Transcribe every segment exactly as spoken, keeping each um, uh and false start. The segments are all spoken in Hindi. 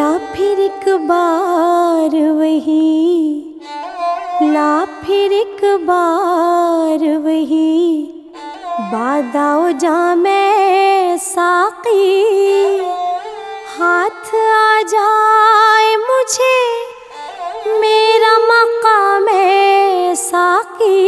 ला फिर एक बार वही, ला फिर एक बार वही, बादाओ जामे साकी, हाथ आ जाए मुझे मेरा मकाम है साकी।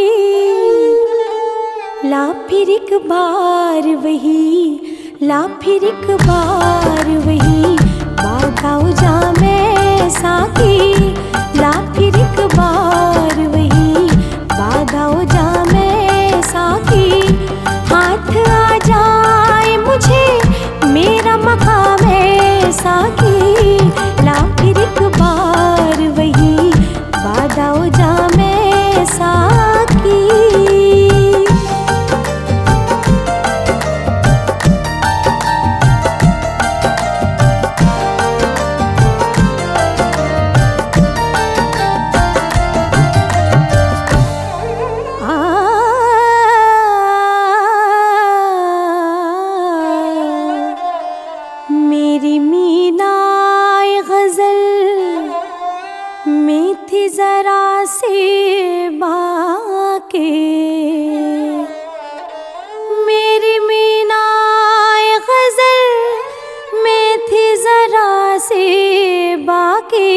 ला फिर एक बार वही, ला फिर एक बार वही, बादाओ जामे साकी। ला फिर एक बार वही, बादाओ जामे साकी, हाथ आ जाए मुझे मेरा मकाम है साकी। ला फिर एक बार वही, बादाओ जामे साकी। मेरी मीनाए गज़ल में थी ज़रा से बाके, मेरी मीनाए गज़ल में थी ज़रा से बाके।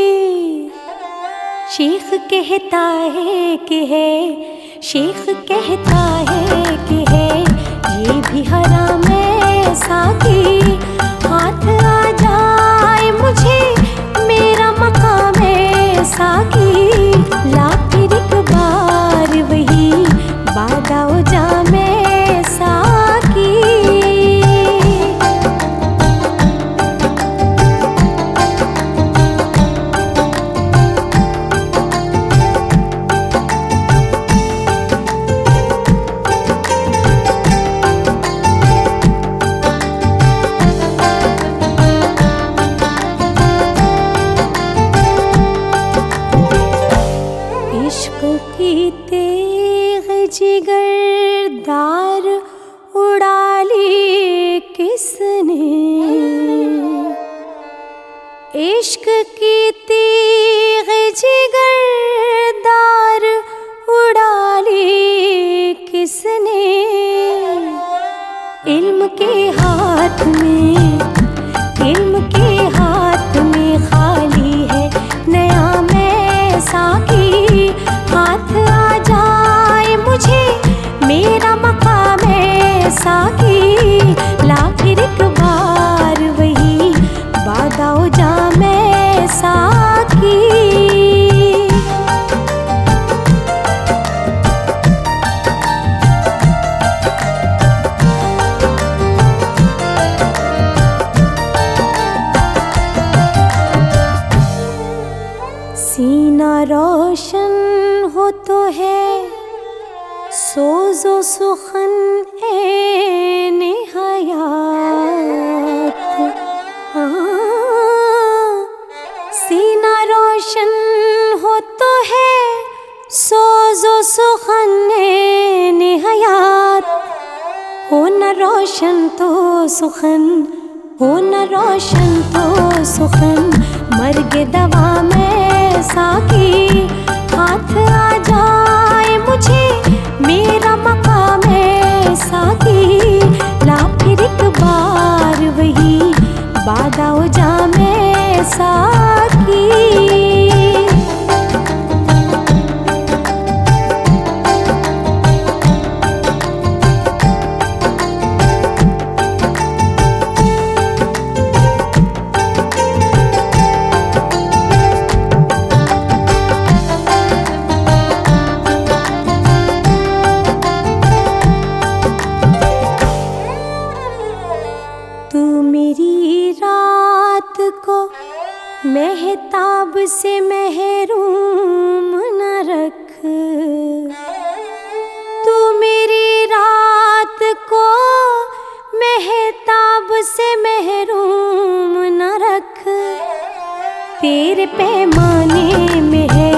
शेख कहता है कि है, शेख कहता है कि है, ये भी हराम है साकी। हाथ आ जाए मुझे मेरा मकाम है साकी। ला फिर एक बार वही, बादाओ जामे साकी। इश्क की तेग जिगरदार उड़ा ली किसने, इश्क की तेग जिगरदार उड़ा ली किसने। इल्म के हाथ में, इल्म के हाथ में खाली है नया मैं साकी। हाथ आ जाए मुझे मेरा मकाम है साकी। ला फिर एक बार वही, बादाओ जामे साकी। सीना रोशन हो तो है सोजो सुखन ए निहायत। सीना रोशन हो तो है सोजो सुखन ए निहायत। हो न रोशन तो सुखन, हो न रोशन तो सुखन, मर्ग दवा में साकी। हाथ आ जाए मुझे मेरा मकाम है साकी। ला फिर एक बार वही, बादाओ जामे साकी। तू मेरी रात को मेहताब से महरूम न रख, तू मेरी रात को मेहताब से महरूम न रख। तेरे पैमाने में है